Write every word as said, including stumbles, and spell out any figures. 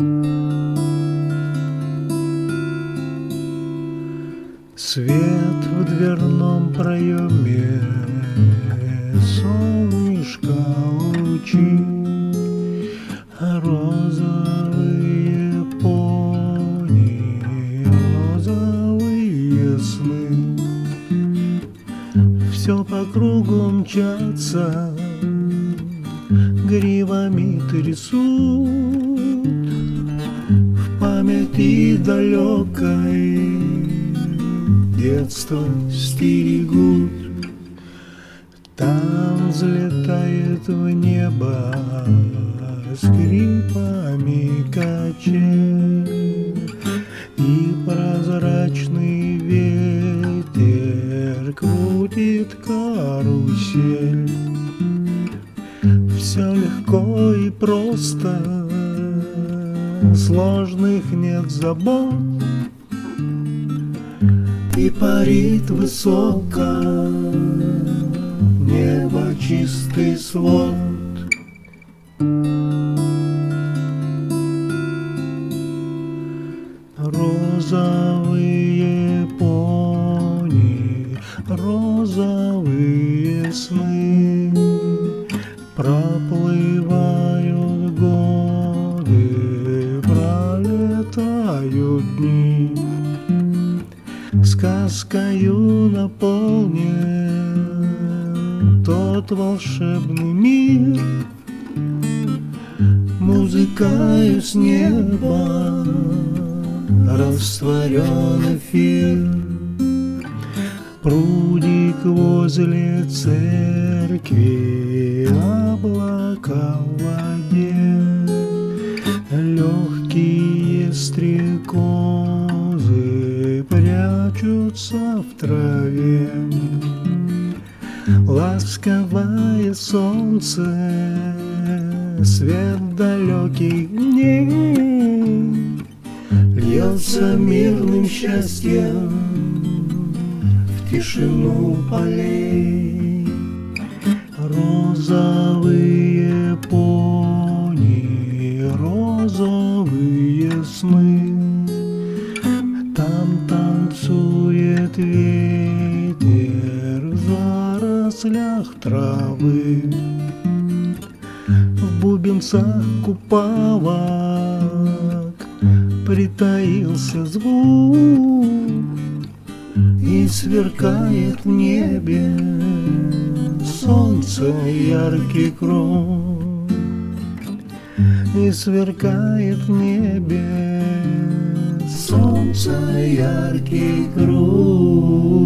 Свет в дверном проеме, солнышко лучи, розовые пони, розовые сны. Все по кругу мчатся, гривами трясут, в памяти далекой детство стерегут. Там взлетает в небо скрипами качель, и прозрачный ветер крутит карусель. Все легко и просто, сложных нет забот, и парит высоко небо, чистый свод. Розовые пони, розовые сны, проплывают годы, пролетают дни. Сказкою наполнен тот волшебный мир, музыкою с неба растворен эфир. Прудик возле церкви, облака в воде, легкие стрекозы прячутся в траве. Ласковое солнце, свет далеких дней, льется мирным счастьем в тишину полей. Розовые пони, розовые сны, там танцует ветер в зарослях травы. В бубенцах купалок притаился звук, и сверкает в небе солнце яркий круг, и сверкает в небе солнце яркий круг.